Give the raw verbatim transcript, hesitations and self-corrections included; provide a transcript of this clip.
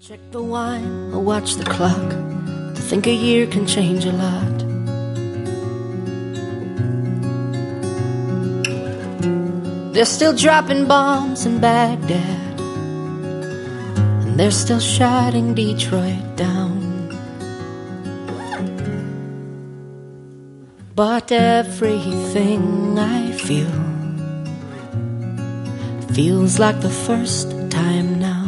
Check the wine, or watch the clock. To think a year can change a lot. They're still dropping bombs in Baghdad, and they're still shutting Detroit down. But everything I feel feels like the first time now.